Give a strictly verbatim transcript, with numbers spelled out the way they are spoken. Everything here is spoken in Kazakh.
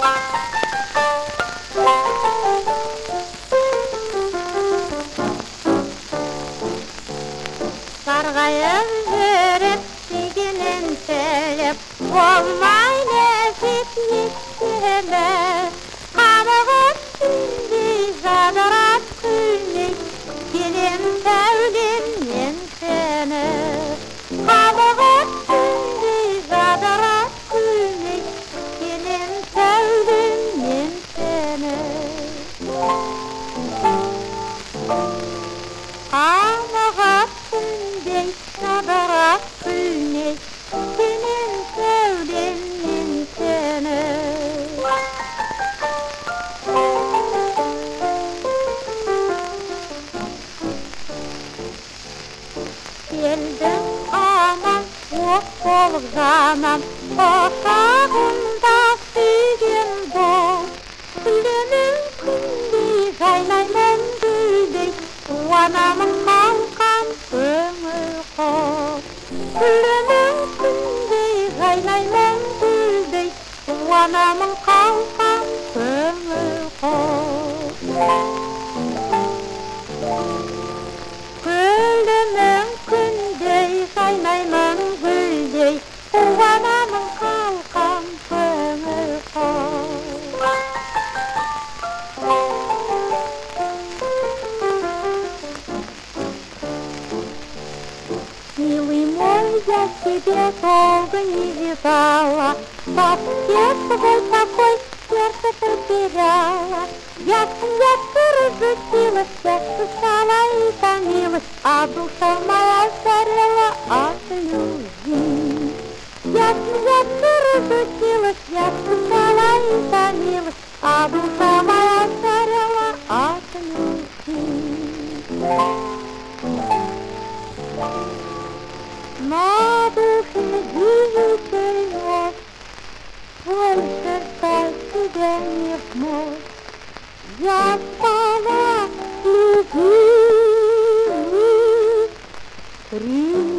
Sargayıp жүріп дегенін сөйлеп болмай нәсіп естелі қамығып түндей жадырап күлмей келем сәулем мен сені қамығып түндей жадырап күлмей келем сәулем мен сені қамығып түндей жадырап күлмей келем сәулем мен сені келдің аман оқ болып жанам құшағымда сүйген дос гүлдемін күндей жайнаймын гүлдей қуанамын қалқан көңіл қос гүлдемін күндей жайнаймын гүлдей қуанамын қалқан көңіл қос гүлдемін күндей жайнаймын гүлдей қуанамын қалқан көңіл қос Милый мой, я тебе долго не вязала, совсем твой такой сердце потеряла. Я смеяться разучилась, я скучала и томилась, а душа моя горела от любви. Я смеяться разучилась, я скучала и томилась, а душа моя горела от любви. На душе удивительно, больше стать тебя не вновь. Я стала любить.